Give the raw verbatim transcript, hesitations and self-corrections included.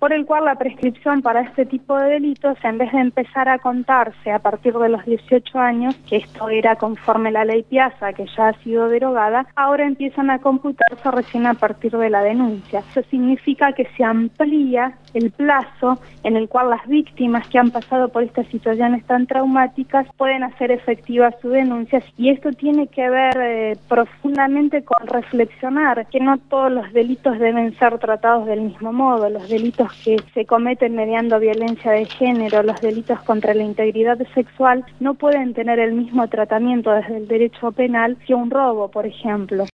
por el cual la prescripción para este tipo de delitos, en vez de empezar a contarse a partir de los dieciocho años, que esto era conforme la ley Piazza, que ya ha sido derogada, ahora empiezan a computarse recién a partir de la denuncia. Eso significa que se amplía el plazo en el cual las víctimas que han pasado por estas situaciones tan traumáticas pueden hacer efectivas sus denuncias, y esto tiene que ver eh, profundamente con reflexionar que no todos los delitos deben ser tratados del mismo modo. Los delitos que se cometen mediando violencia de género, los delitos contra la integridad sexual, no pueden tener el mismo tratamiento desde el derecho penal que un robo, por ejemplo.